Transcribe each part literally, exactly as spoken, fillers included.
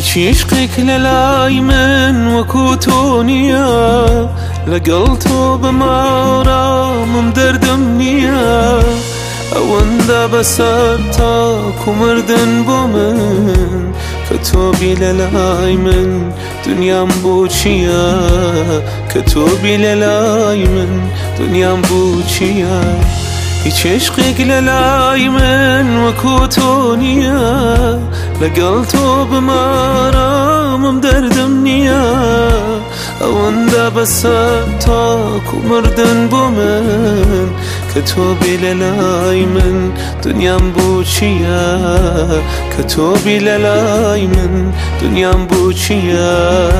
هیچ عشقك للاي من وكوتونيا لقلتو بمارام دردمنيا أوندا بسرتاك ومردن بومن كتوبي للاي من دنيا مبوشيا كتوبي للاي من دنيا مبوشيا هیچ عشقك للاي من وكوتونيا لقلتو بمارام دردمنيا أوندا بسرتاك ومردن بومن كتوبي للاي من دنيا مبوشيا كتوبي للاي من دنيا مبوشيا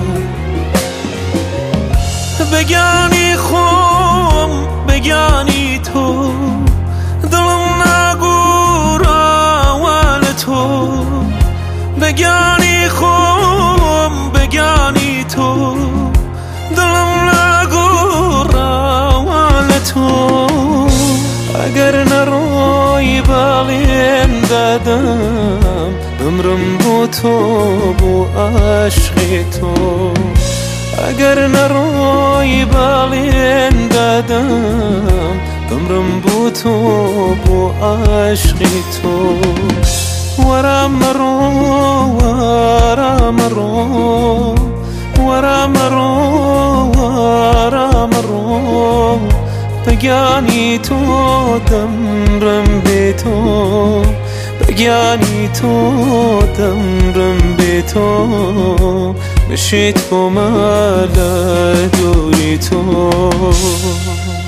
بگانی خوم بگانی تو دلم نگور اول تو بگانی خوم بگانی تو دلم نگور اول تو اگر نروی بالین دادم عمرم بو تو بو عشق تو اگر نروی بالین دادم عمرم بو تو بو عشق تو ورا مرو ورا مرو ورا مرو ورا مرو بگانی تو دمرم بی تو بگانی تو دمرم بی تو بشید کمال دوری تو